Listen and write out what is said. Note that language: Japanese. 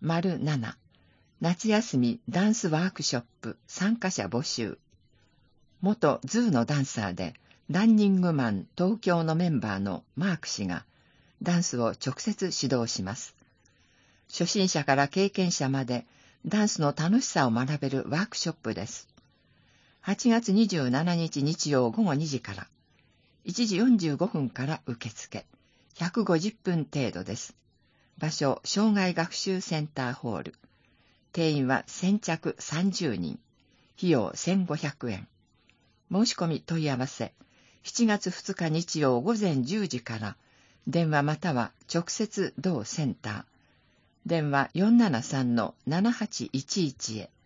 07夏休みダンスワークショップ参加者募集。元ズーのダンサーでランニングマン東京のメンバーのマーク氏がダンスを直接指導します。初心者から経験者までダンスの楽しさを学べるワークショップです。8月27日日曜午後2時から、1時45分から受付、150分程度です。場所、障害学習センターホール。定員は先着30人。費用1500円。申し込み問い合わせ、7月2日日曜午前10時から、電話または直接同センター。電話473-7811へ。